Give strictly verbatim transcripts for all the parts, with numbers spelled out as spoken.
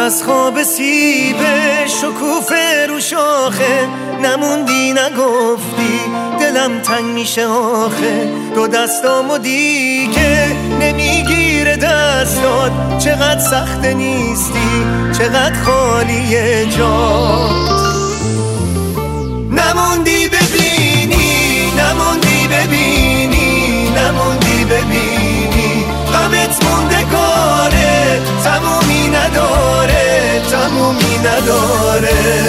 از خواب سیبه شکوفه رو شاخه نموندی نگفتی دلم تنگ میشه آخه دو دستامو دیگه نمیگیره دستات چقدر سخت نیستی چقدر خالیه جات نموندی ببینی نموندی ببینی نموندی ببینی غمت موندگاره تمومی نداره تمومی نداره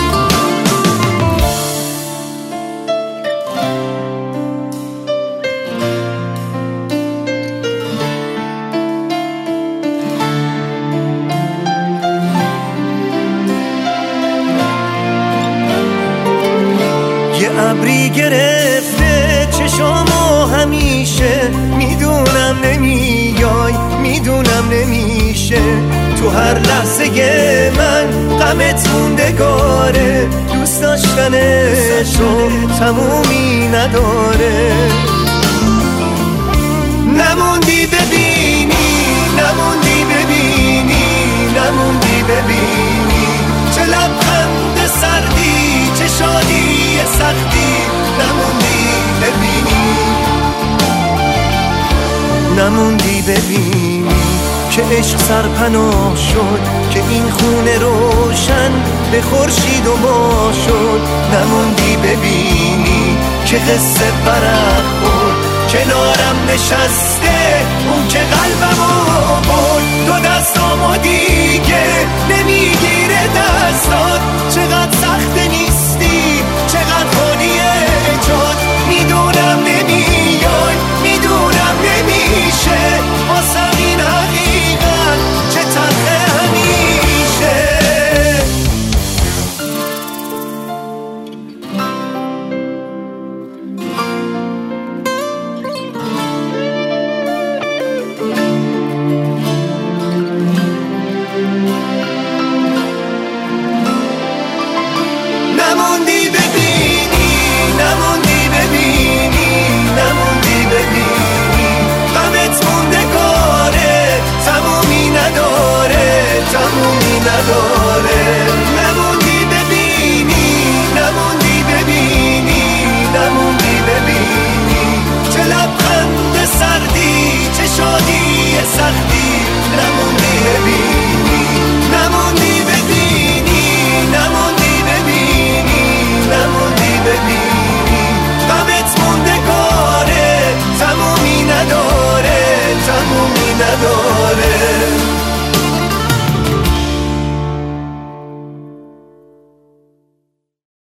یه ابری گرفته چشامو همیشه میدونم نمیای میدونم نمیشه تو هر لحظه من غمت موندگاره دوست داشتن تو تمومی نداره نموندی ببینی نموندی ببینی نموندی ببینی چه لبخند سردی چه شادی سختی نموندی ببینی نموندی ببینی که عشق سرپناه شد که این خونه روشن به خورشید و ما شد نموندی ببینی که قصه برق بود کنارم نشسته اون که قلبمو برد دو دستم